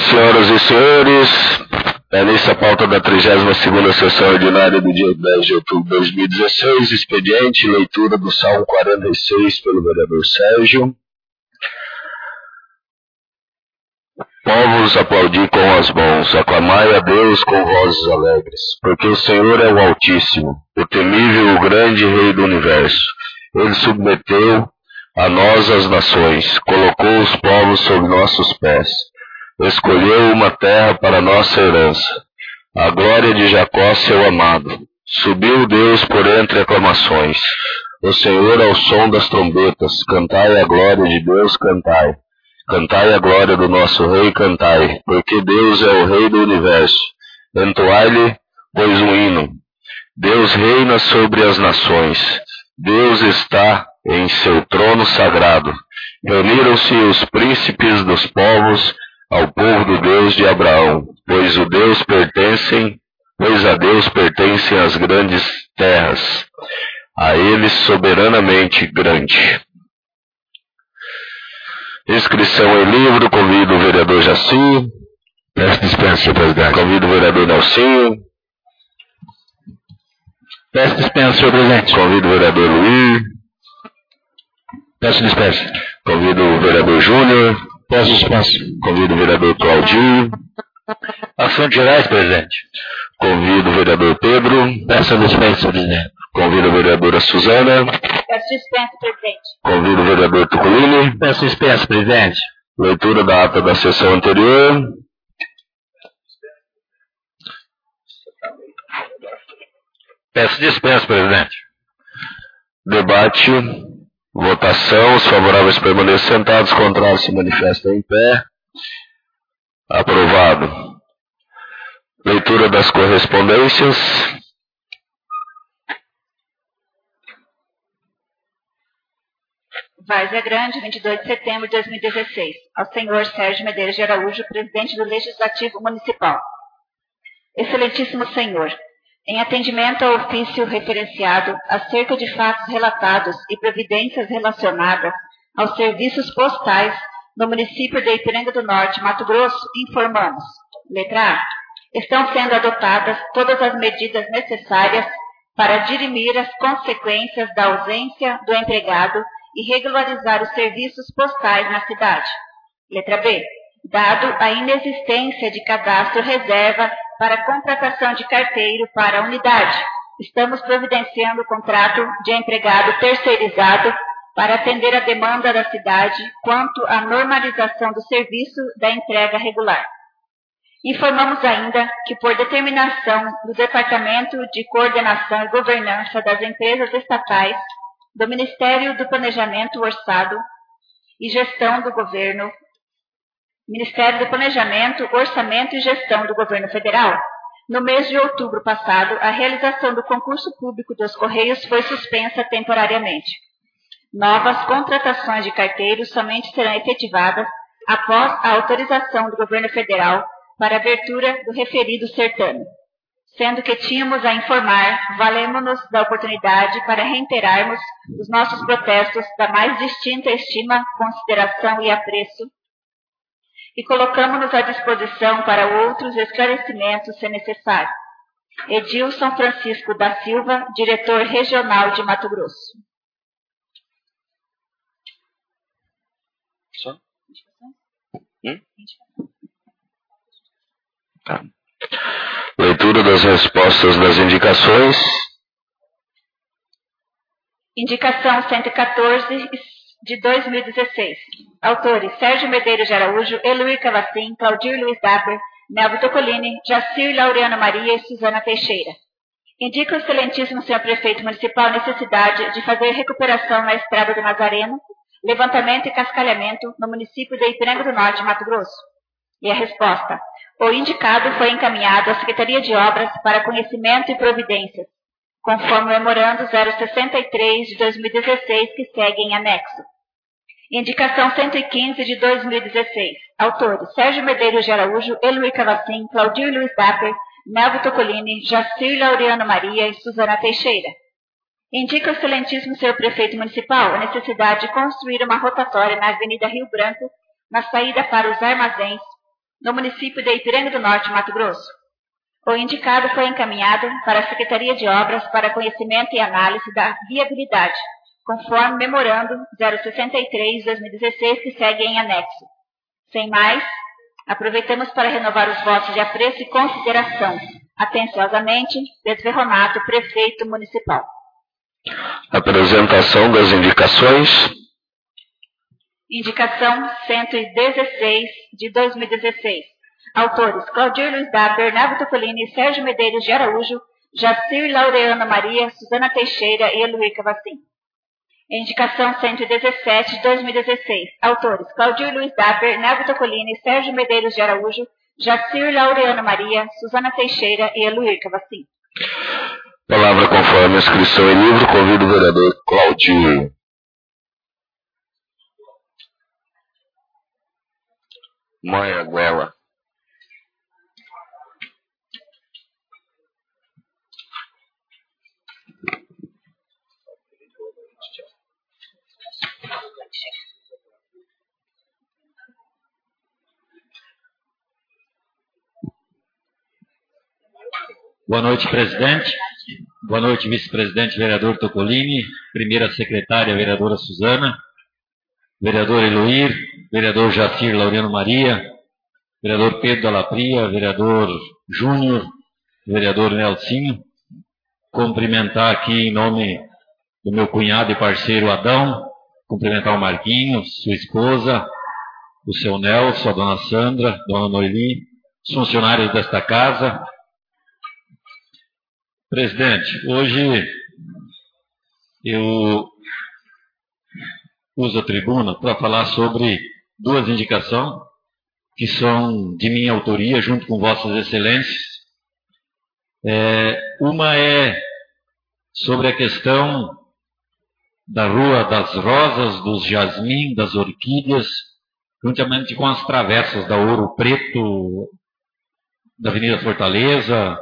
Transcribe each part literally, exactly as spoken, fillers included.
Senhoras e senhores, é nessa pauta da trigésima segunda sessão ordinária do dia dez de outubro de dois mil e dezesseis, expediente, leitura do Salmo quarenta e seis pelo vereador Sérgio. Povos, aplaudi com as mãos, aclamai a Deus com vozes alegres, porque o Senhor é o Altíssimo, o temível, o grande Rei do Universo. Ele submeteu a nós as nações, colocou os povos sob nossos pés, escolheu uma terra para nossa herança. A glória de Jacó, seu amado. Subiu Deus por entre aclamações. O Senhor ao som das trombetas. Cantai a glória de Deus, cantai. Cantai a glória do nosso Rei, cantai. Porque Deus é o Rei do Universo. Entoai-lhe, pois, um hino. Deus reina sobre as nações. Deus está em seu trono sagrado. Reuniram-se os príncipes dos povos ao povo do Deus de Abraão, pois o Deus pertencem, pois a Deus pertencem as grandes terras, a ele soberanamente grande. Inscrição em livro, convido o vereador Jaci. Peço dispensa, senhor presidente. Convido o vereador Nelsinho. Peço dispensa, senhor presidente. Convido o vereador Luiz. Peço dispensa. Convido o vereador Júnior. Peço dispensa. Convido o vereador Claudinho. Assuntos gerais, presidente. Convido o vereador Pedro. Peço dispensa, presidente. Convido a vereadora Suzana. Peço dispensa, presidente. Convido o vereador Tuculini. Peço dispensa, presidente. Leitura da ata da sessão anterior. Peço dispensa, presidente. Debate. Votação. Os favoráveis permanecem sentados, contrários se manifestam em pé. Aprovado. Leitura das correspondências. Várzea Grande, vinte e dois de setembro de dois mil e dezesseis. Ao senhor Sérgio Medeiros de Araújo, presidente do Legislativo Municipal. Excelentíssimo senhor, em atendimento ao ofício referenciado acerca de fatos relatados e providências relacionadas aos serviços postais no município de Ipiranga do Norte, Mato Grosso, informamos. Letra A. Estão sendo adotadas todas as medidas necessárias para dirimir as consequências da ausência do empregado e regularizar os serviços postais na cidade. Letra B. Dado a inexistência de cadastro reserva para contratação de carteiro para a unidade, estamos providenciando o contrato de empregado terceirizado para atender a demanda da cidade quanto à normalização do serviço da entrega regular. Informamos ainda que, por determinação do Departamento de Coordenação e Governança das Empresas Estatais, do Ministério do Planejamento, Orçado e Gestão do Governo, Ministério do Planejamento, Orçamento e Gestão do Governo Federal, no mês de outubro passado, a realização do concurso público dos Correios foi suspensa temporariamente. Novas contratações de carteiros somente serão efetivadas após a autorização do Governo Federal para abertura do referido certame. Sendo que tínhamos a informar, valemos-nos da oportunidade para reiterarmos os nossos protestos da mais distinta estima, consideração e apreço, e colocamos-nos à disposição para outros esclarecimentos, se necessário. Edilson Francisco da Silva, diretor regional de Mato Grosso. Só? Hum? Tá. Leitura das respostas das indicações. Indicação cento e quatorze de dois mil e dezesseis. Autores: Sérgio Medeiros de Araújo, Eluir Cavacim, Claudir Luiz Dapper, Melvio Tocolini, Jacir Laureano Maria e Suzana Teixeira. Indica o excelentíssimo senhor prefeito municipal a necessidade de fazer recuperação na estrada do Nazareno, levantamento e cascalhamento no município de Ipiranga do Norte, Mato Grosso. E a resposta: o indicado foi encaminhado à Secretaria de Obras para conhecimento e providências, conforme o memorando zero sessenta e três de dois mil e dezesseis, que segue em anexo. Indicação cento e quinze de dois mil e dezesseis. Autores: Sérgio Medeiros de Araújo, Eluir Cavacim, Claudir Luiz Dapper, Melvio Tocolini, Jacir Laureano Maria e Suzana Teixeira. Indica o excelentíssimo senhor prefeito municipal a necessidade de construir uma rotatória na Avenida Rio Branco, na saída para os armazéns, no município de Ipiranga do Norte, Mato Grosso. O indicado foi encaminhado para a Secretaria de Obras para conhecimento e análise da viabilidade, conforme memorando zero sessenta e três de dois mil e dezesseis, que segue em anexo. Sem mais, aproveitamos para renovar os votos de apreço e consideração. Atenciosamente, Desverronato, Prefeito Municipal. Apresentação das indicações. Indicação cento e dezesseis de dois mil e dezesseis. Autores: Claudir Luiz da Bernardo Topolini, Sérgio Medeiros de Araújo, Jacir Laureano Maria, Suzana Teixeira e Eluir Cavacim. Indicação cento e dezessete de dois mil e dezesseis. Autores: Claudir Luiz da Bernardo Topolini, Sérgio Medeiros de Araújo, Jacir Laureano Maria, Suzana Teixeira e Eluir Cavacim. Palavra conforme a inscrição em livro, convido o vereador Claudir. Mãe Aguela. Boa noite, presidente. Boa noite, vice-presidente, vereador Topolini, primeira secretária, vereadora Suzana, vereador Eluir, vereador Jacir Laureano Maria, vereador Pedro Dalapria, vereador Júnior, vereador Nelsinho. Cumprimentar aqui em nome do meu cunhado e parceiro Adão, cumprimentar o Marquinhos, sua esposa, o seu Nelson, a dona Sandra, dona Noeli, os funcionários desta casa. Presidente, hoje eu uso a tribuna para falar sobre duas indicações que são de minha autoria, junto com Vossas Excelências. É, uma é sobre a questão da Rua das Rosas, dos Jasmim, das Orquídeas, juntamente com as travessas da Ouro Preto, da Avenida Fortaleza.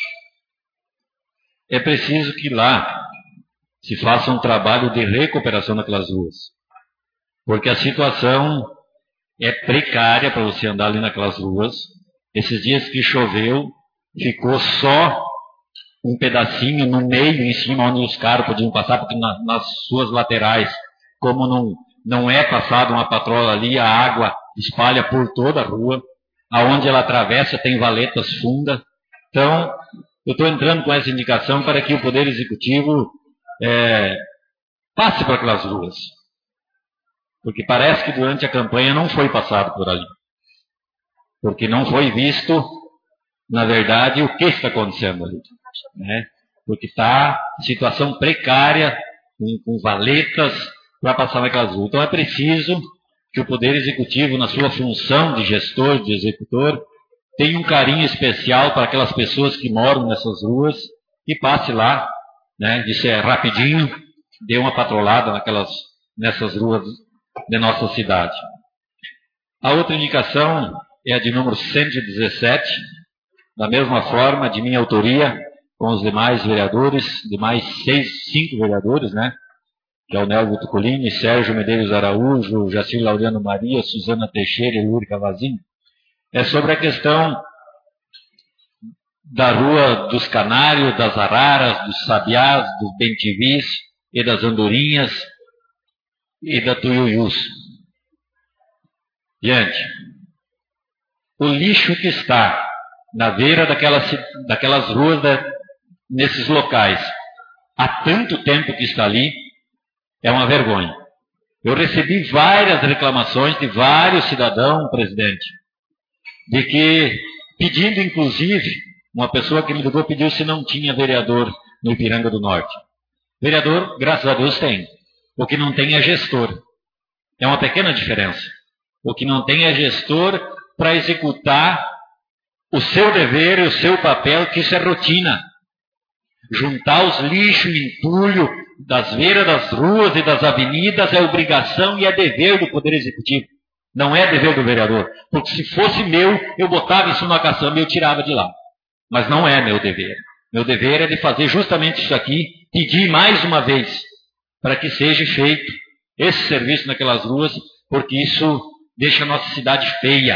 É preciso que lá se faça um trabalho de recuperação daquelas ruas, porque a situação é precária para você andar ali naquelas ruas. Esses dias que choveu, ficou só um pedacinho no meio, em cima, onde os carros podiam passar, porque na, nas suas laterais, como não, não é passada uma patrola ali, a água espalha por toda a rua. Aonde ela atravessa tem valetas fundas. Então, eu estou entrando com essa indicação para que o Poder Executivo é, passe por aquelas ruas. Porque parece que durante a campanha não foi passado por ali. Porque não foi visto, na verdade, o que está acontecendo ali. Né? Porque está em situação precária, com, com valetas, para passar naquelas ruas. Então é preciso que o Poder Executivo, na sua função de gestor, de executor, tenha um carinho especial para aquelas pessoas que moram nessas ruas e passe lá, né? Isso é rapidinho, dê uma patrolada naquelas, nessas ruas de nossa cidade. A outra indicação é a de número cento e dezessete, da mesma forma, de minha autoria, com os demais vereadores, demais seis, cinco vereadores, né? Que é o Nelvio Topolini, Sérgio Medeiros Araújo, Jacir Laureano Maria, Suzana Teixeira e Eluir Cavacim. É sobre a questão da Rua dos Canários, das Araras, dos Sabiás, dos Bentivis e das Andorinhas e da Tuiuius. Gente, o lixo que está na beira daquelas, daquelas ruas, da, nesses locais, há tanto tempo que está ali, é uma vergonha. Eu recebi várias reclamações de vários cidadãos, presidente, de que, pedindo inclusive, uma pessoa que me ligou pediu se não tinha vereador no Ipiranga do Norte. Vereador, graças a Deus, tem. O que não tem é gestor. É uma pequena diferença. O que não tem é gestor para executar o seu dever e o seu papel, que isso é rotina. Juntar os lixos e entulho das beiras das ruas e das avenidas é obrigação e é dever do Poder Executivo. Não é dever do vereador. Porque se fosse meu, eu botava isso na caçamba e eu tirava de lá. Mas não é meu dever. Meu dever é de fazer justamente isso aqui, pedir mais uma vez, para que seja feito esse serviço naquelas ruas, porque isso deixa a nossa cidade feia.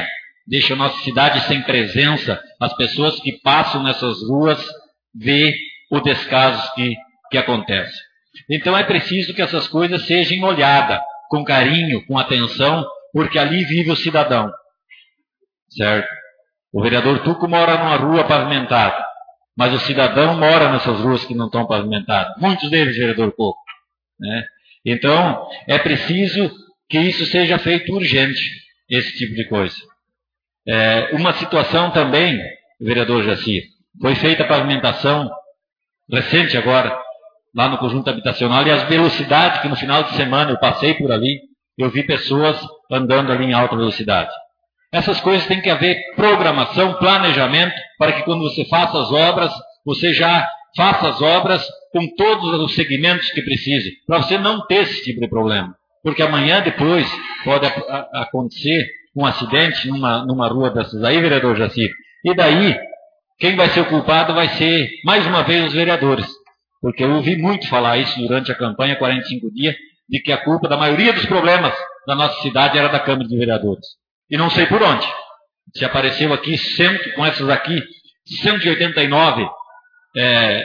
deixa a nossa cidade sem presença. As pessoas que passam nessas ruas vê o descaso que, que acontece. Então é preciso que essas coisas sejam olhadas com carinho, com atenção, porque ali vive o cidadão. Certo? O vereador Tuco mora numa rua pavimentada, mas o cidadão mora nessas ruas que não estão pavimentadas. Muitos deles, vereador Coco. Né? Então, é preciso que isso seja feito urgente, esse tipo de coisa. É, uma situação também, vereador Jaci, foi feita a pavimentação recente agora, lá no conjunto habitacional, e as velocidades que no final de semana eu passei por ali, eu vi pessoas andando ali em alta velocidade. Essas coisas têm que haver programação, planejamento, para que quando você faça as obras, você já faça as obras com todos os segmentos que precise, para você não ter esse tipo de problema. Porque amanhã depois pode a, a, acontecer um acidente numa, numa rua dessas aí, vereador Jaci. E daí, quem vai ser o culpado vai ser, mais uma vez, os vereadores. Porque eu ouvi muito falar isso durante a campanha quarenta e cinco dias, de que a culpa da maioria dos problemas da nossa cidade era da Câmara de Vereadores. E não sei por onde. Se apareceu aqui, cento, com essas aqui, cento e oitenta e nove, é,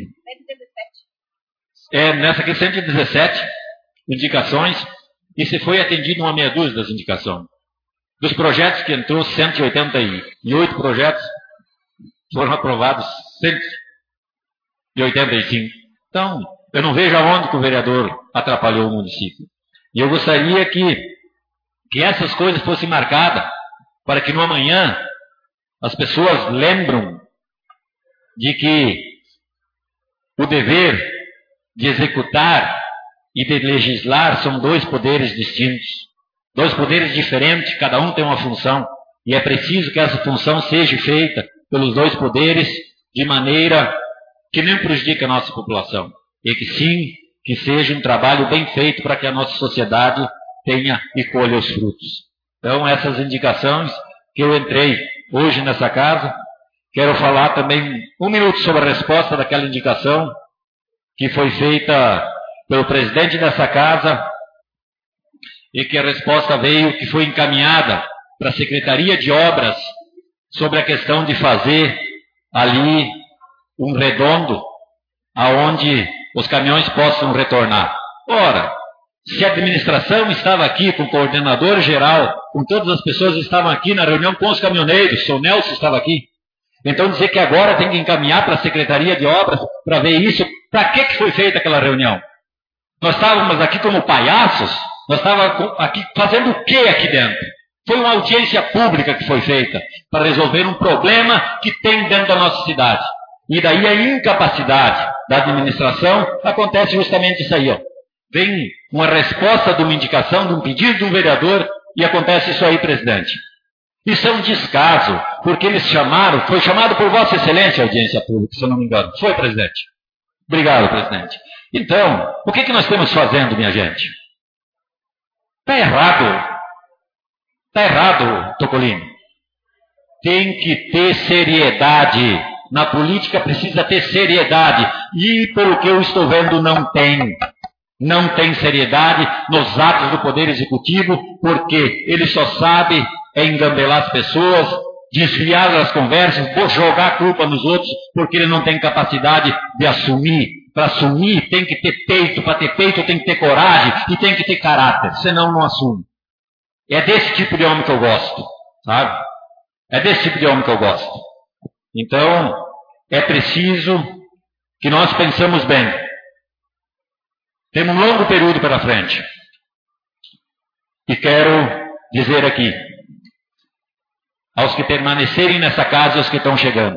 é, nessa aqui cento e dezessete indicações, e se foi atendido uma meia dúzia das indicações. Dos projetos que entrou, cento e oitenta e oito projetos, foram aprovados cento e oitenta e cinco. Então, eu não vejo aonde que o vereador atrapalhou o município. E eu gostaria que que essas coisas fossem marcadas, para que no amanhã as pessoas lembram de que o dever de executar e de legislar são dois poderes distintos, dois poderes diferentes, cada um tem uma função, e é preciso que essa função seja feita pelos dois poderes de maneira que não prejudique a nossa população, e que sim, que seja um trabalho bem feito para que a nossa sociedade tenha e colha os frutos. Então, essas indicações que eu entrei hoje nessa casa, quero falar também um minuto sobre a resposta daquela indicação que foi feita pelo presidente dessa casa e que a resposta veio, que foi encaminhada para a Secretaria de Obras sobre a questão de fazer ali um redondo aonde os caminhões possam retornar. Ora, se a administração estava aqui com o coordenador geral, com todas as pessoas que estavam aqui na reunião com os caminhoneiros, o seu Nelson estava aqui. Então dizer que agora tem que encaminhar para a Secretaria de Obras para ver isso, para que, que foi feita aquela reunião? Nós estávamos aqui como palhaços? Nós estávamos aqui fazendo o que aqui dentro? Foi uma audiência pública que foi feita para resolver um problema que tem dentro da nossa cidade. E daí a incapacidade da administração acontece justamente isso aí, ó. Vem uma resposta de uma indicação, de um pedido de um vereador, e acontece isso aí, presidente. Isso é um descaso, porque eles chamaram, foi chamado por Vossa Excelência a audiência pública, se eu não me engano. Foi, presidente? Obrigado, presidente. Então, o que, que nós estamos fazendo, minha gente? Está errado. Está errado, Tocolino. Tem que ter seriedade. Na política precisa ter seriedade. E, pelo que eu estou vendo, não tem. Não tem seriedade nos atos do Poder Executivo, porque ele só sabe é engambelar as pessoas, desviar as conversas, jogar a culpa nos outros, porque ele não tem capacidade de assumir. Para assumir tem que ter peito, para ter peito tem que ter coragem e tem que ter caráter, senão não assume. É desse tipo de homem que eu gosto, sabe? É desse tipo de homem que eu gosto. Então, é preciso que nós pensemos bem. Temos um longo período pela frente. E quero dizer aqui, aos que permanecerem nessa casa e aos que estão chegando,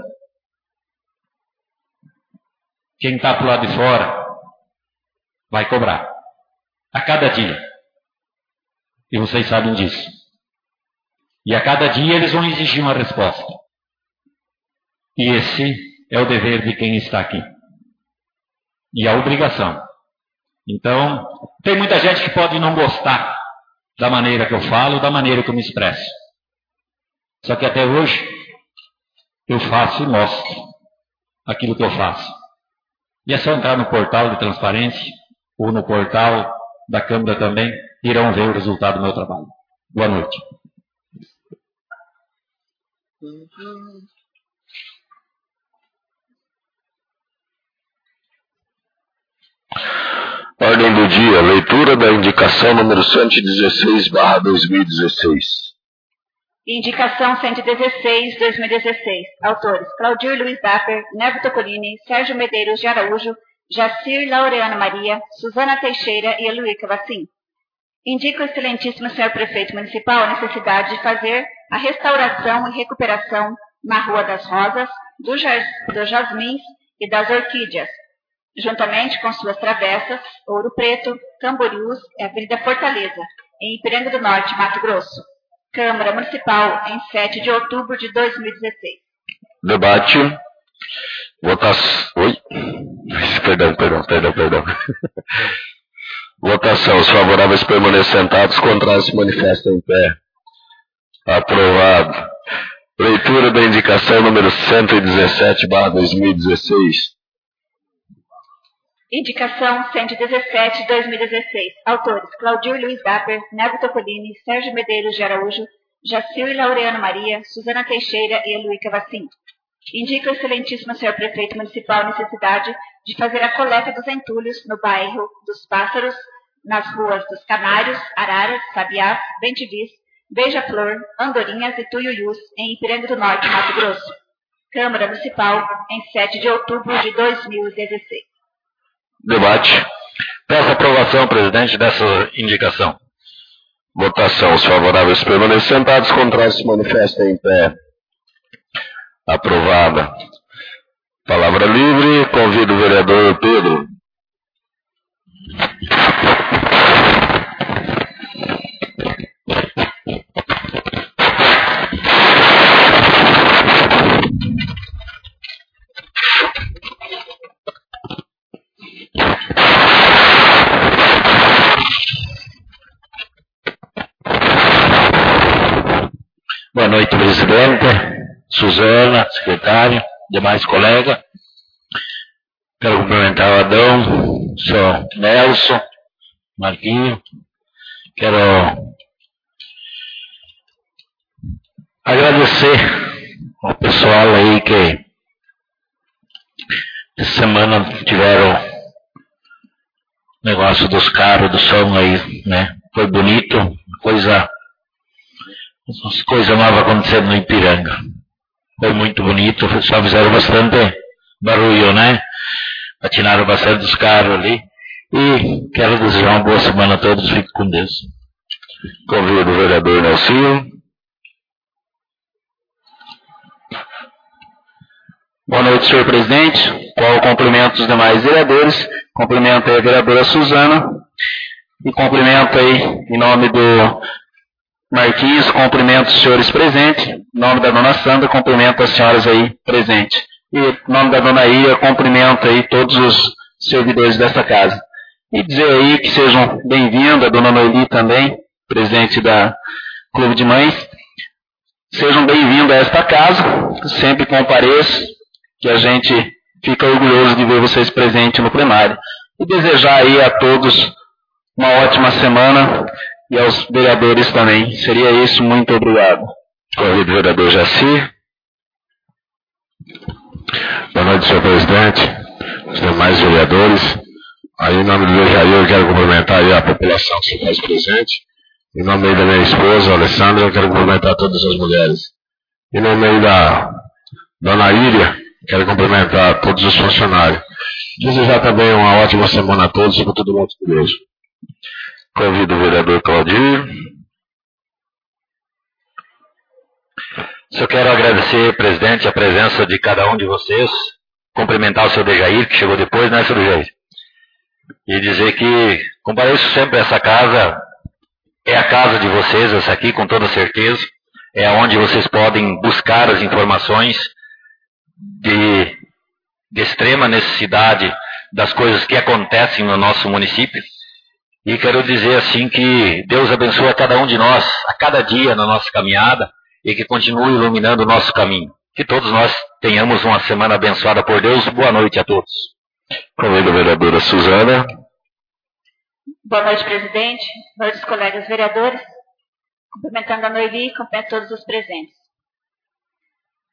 quem está para o lado de fora vai cobrar. A cada dia. E vocês sabem disso. E a cada dia eles vão exigir uma resposta. E esse é o dever de quem está aqui. E a obrigação. Então, tem muita gente que pode não gostar da maneira que eu falo, da maneira que eu me expresso. Só que até hoje, eu faço e mostro aquilo que eu faço. E é só entrar no portal de transparência, ou no portal da Câmara também, irão ver o resultado do meu trabalho. Boa noite. Ordem do dia, leitura da indicação número cento e dezesseis barra dois mil e dezesseis. Indicação cento e dezesseis, dois mil e dezesseis. Autores: Claudir Luiz Dapper, Nevo Tocolini, Sérgio Medeiros de Araújo, Jacir Laureano Maria, Suzana Teixeira e Eloy Cavacim. Indica o excelentíssimo senhor prefeito municipal a necessidade de fazer a restauração e recuperação na Rua das Rosas, do jas, dos Jasmins e das Orquídeas, juntamente com suas travessas, Ouro Preto, Camboriús e Avenida Fortaleza, em Ipiranga do Norte, Mato Grosso. Câmara Municipal, em sete de outubro de dois mil e dezesseis. Debate. Votação. Oi? Perdão, perdão, perdão, perdão. Votação. Os favoráveis permanecem sentados, contrários se manifestam em pé. Aprovado. Leitura da indicação número cento e dezessete barra dois mil e dezesseis. Indicação cento e dezessete, dois mil e dezesseis. Autores: Claudir Luiz Dapper, Nevo Tocolini, Sérgio Medeiros de Araújo, Jacir Laureano Maria, Suzana Teixeira e Eloy Cavacim. Indica o excelentíssimo senhor prefeito municipal a necessidade de fazer a coleta dos entulhos no bairro dos Pássaros, nas ruas dos Canários, Araras, Sabiás, Bentivis, Beija-Flor, Andorinhas e Tuiuius, em Ipiranga do Norte, Mato Grosso. Câmara Municipal, em sete de outubro de dois mil e dezesseis. Debate. Peço aprovação, presidente, dessa indicação. Votação. Os favoráveis permanecem sentados, contrários se manifestam em pé. Aprovada. Palavra livre. Convido o vereador Pedro. Boa noite, presidente, Suzana, secretário, demais colegas. Quero cumprimentar o Adão, o senhor Nelson, Marquinho. Quero agradecer ao pessoal aí que essa semana tiveram negócio dos carros, do som aí, né? Foi bonito, coisa... As coisas novas acontecendo no Ipiranga. Foi muito bonito, só fizeram bastante barulho, né? Patinaram bastante os carros ali. E quero desejar uma boa semana a todos, fiquem com Deus. Convido o vereador Nelsinho. Boa noite, senhor presidente. Qual o cumprimento dos demais vereadores. Cumprimento aí a vereadora Suzana. E cumprimento aí, em nome do Marquinhos, cumprimento os senhores presentes. Em nome da dona Sandra, cumprimento as senhoras aí presentes. E em nome da dona Ia, cumprimento aí todos os servidores desta casa. E dizer aí que sejam bem-vindos, a dona Noeli também, presidente da Clube de Mães. Sejam bem-vindos a esta casa, sempre compareçam, que a gente fica orgulhoso de ver vocês presentes no plenário. E desejar aí a todos uma ótima semana. E aos vereadores também. Seria isso, muito obrigado. Convido o vereador Jaci. Boa noite, senhor presidente, os demais vereadores. Aí, em nome do meu Jair, eu quero cumprimentar aí a população que se faz presente. Em nome aí da minha esposa, Alessandra, eu quero cumprimentar todas as mulheres. Em nome aí da dona Íria, quero cumprimentar todos os funcionários. Desejar também uma ótima semana a todos e com todo mundo com Deus. Convido o vereador Claudir. Eu quero agradecer, presidente, a presença de cada um de vocês, cumprimentar o senhor Dejair, que chegou depois, né, senhor Dejair? E dizer que compareço sempre a essa casa, é a casa de vocês, essa aqui, com toda certeza, é onde vocês podem buscar as informações de, de extrema necessidade das coisas que acontecem no nosso município. E quero dizer assim que Deus abençoe a cada um de nós, a cada dia na nossa caminhada, e que continue iluminando o nosso caminho. Que todos nós tenhamos uma semana abençoada por Deus. Boa noite a todos. Convido a vereadora Suzana. Boa noite, presidente. Boa noite, colegas vereadores. Cumprimentando a Noeli, cumprimento todos os presentes.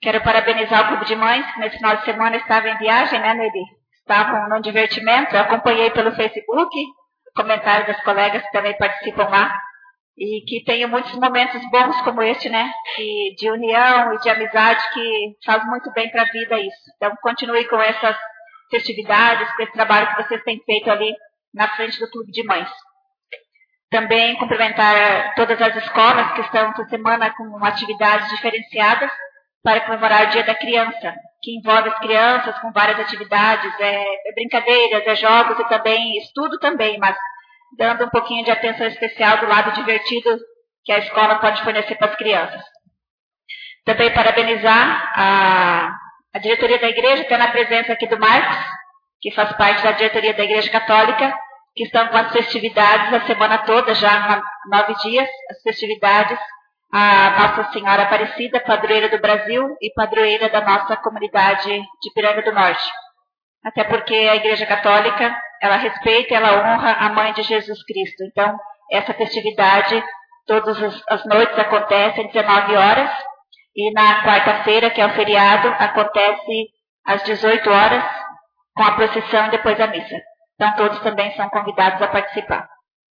Quero parabenizar o Clube de Mães, que nesse final de semana estava em viagem, né, Nelly? Estavam no divertimento, eu acompanhei pelo Facebook, comentários das colegas que também participam lá, e que tenham muitos momentos bons como este, né, de, de união e de amizade, que faz muito bem para a vida isso. Então, continue com essas festividades, com esse trabalho que vocês têm feito ali na frente do Clube de Mães. Também cumprimentar todas as escolas que estão essa semana com atividades diferenciadas para comemorar o Dia da Criança, que envolve as crianças com várias atividades, é, é brincadeiras, é jogos e também estudo também, mas dando um pouquinho de atenção especial do lado divertido que a escola pode fornecer para as crianças. Também parabenizar a, a diretoria da igreja, tendo a presença aqui do Marcos, que faz parte da diretoria da Igreja Católica, que estão com as festividades a semana toda, já há nove dias, as festividades, a Nossa Senhora Aparecida, padroeira do Brasil e padroeira da nossa comunidade de Piranga do Norte. Até porque a Igreja Católica, ela respeita e ela honra a Mãe de Jesus Cristo. Então, essa festividade, todas as noites acontece às dezenove horas, e na quarta-feira, que é o feriado, acontece às dezoito horas, com a procissão e depois a missa. Então, todos também são convidados a participar.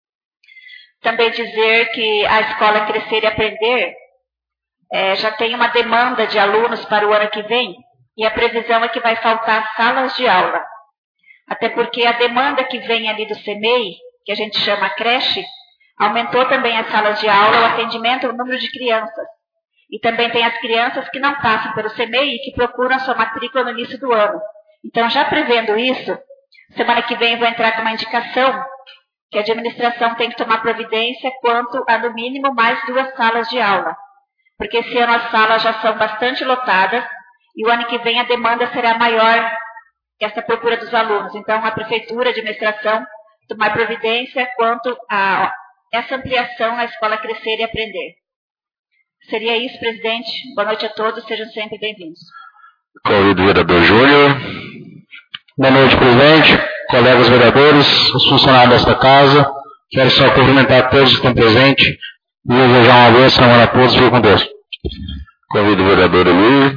Também dizer que a Escola Crescer e Aprender é, já tem uma demanda de alunos para o ano que vem, e a previsão é que vai faltar salas de aula. Até porque a demanda que vem ali do C M E I, que a gente chama creche, aumentou também as salas de aula, o atendimento, o número de crianças. E também tem as crianças que não passam pelo C M E I e que procuram a sua matrícula no início do ano. Então, já prevendo isso, semana que vem eu vou entrar com uma indicação que a administração tem que tomar providência quanto a, no mínimo, mais duas salas de aula. Porque esse ano as salas já são bastante lotadas e o ano que vem a demanda será maior que essa procura dos alunos. Então, a prefeitura, a administração, tomar providência quanto a essa ampliação na Escola Crescer e Aprender. Seria isso, presidente. Boa noite a todos, sejam sempre bem-vindos. Convido o vereador Júnior. Boa noite, presidente, colegas vereadores, os funcionários desta casa. Quero só cumprimentar todos que estão presentes e desejar uma boa semana a todos. Fique com Deus. Convido o vereador Emílio.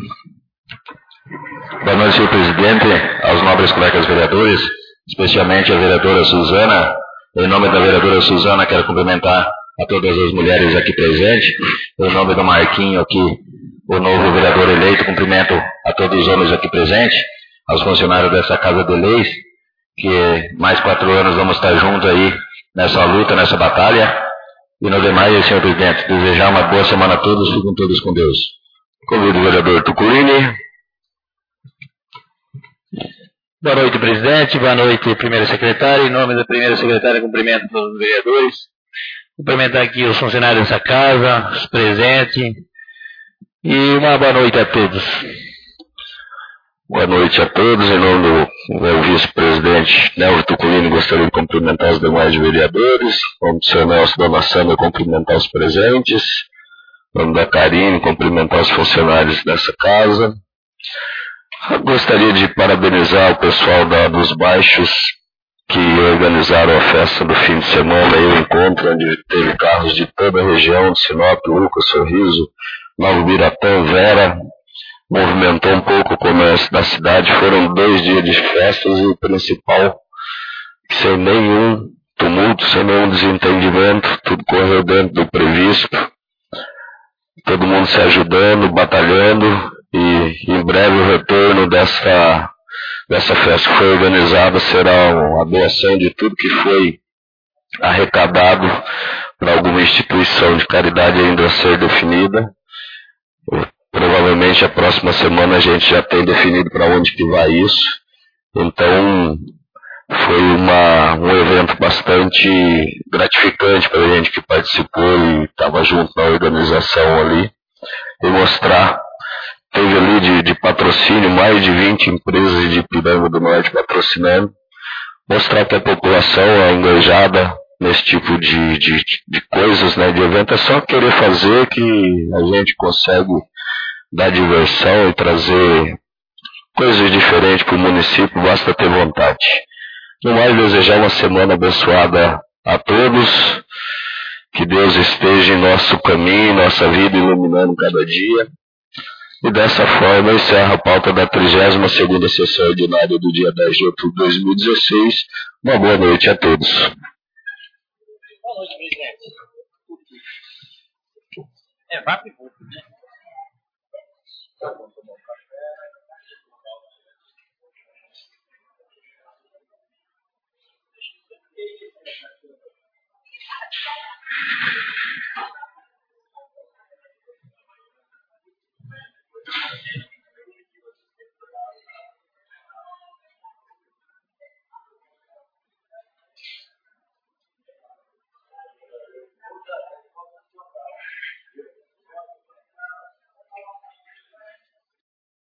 Boa noite, senhor presidente, aos nobres colegas vereadores, especialmente a vereadora Suzana. Em nome da vereadora Suzana, quero cumprimentar a todas as mulheres aqui presentes. Em nome do Marquinho aqui, o novo vereador eleito, cumprimento a todos os homens aqui presentes, aos funcionários dessa Casa de Leis, que mais quatro anos vamos estar juntos aí nessa luta, nessa batalha. E no demais, senhor presidente, desejar uma boa semana a todos, fiquem todos com Deus. Convido o vereador Tucurini. Boa noite, presidente. Boa noite, primeira secretária. Em nome da primeira secretária, cumprimento todos os vereadores. Cumprimentar aqui os funcionários dessa casa, os presentes. E uma boa noite a todos. Boa noite a todos. Em nome do meu vice-presidente Nelvio Tuculini, gostaria de cumprimentar os demais vereadores. Em nome do senhor Nelson Dona Sandra, cumprimentar os presentes. Em nome da Karine, cumprimentar os funcionários dessa casa. Eu gostaria de parabenizar o pessoal da, dos Baixos que organizaram a festa do fim de semana e o encontro, onde teve carros de toda a região, de Sinop, Lucas, Sorriso, Novo Biratã, Vera. Movimentou um pouco o comércio da cidade. Foram dois dias de festas e o principal, sem nenhum tumulto, sem nenhum desentendimento, tudo correu dentro do previsto. Todo mundo se ajudando, batalhando, e em breve o retorno dessa, dessa festa que foi organizada será a doação de tudo que foi arrecadado para alguma instituição de caridade ainda a ser definida. Provavelmente a próxima semana a gente já tem definido para onde que vai isso. Então foi uma, um evento bastante gratificante para a gente que participou e estava junto na organização ali. E mostrar, teve ali de, de patrocínio mais de vinte empresas de Piranga do Norte patrocinando. Mostrar que a população é engajada nesse tipo de, de, de coisas, né, de evento. É só querer fazer que a gente consegue dar diversão e trazer coisas diferentes para o município, basta ter vontade. No mais, desejar uma semana abençoada a todos, que Deus esteja em nosso caminho, em nossa vida, iluminando cada dia, E dessa forma encerra a pauta da trigésima segunda sessão ordinária do dia dez de outubro de dois mil e dezesseis. Uma boa noite a todos. Boa noite, presidente. É, vai pro né?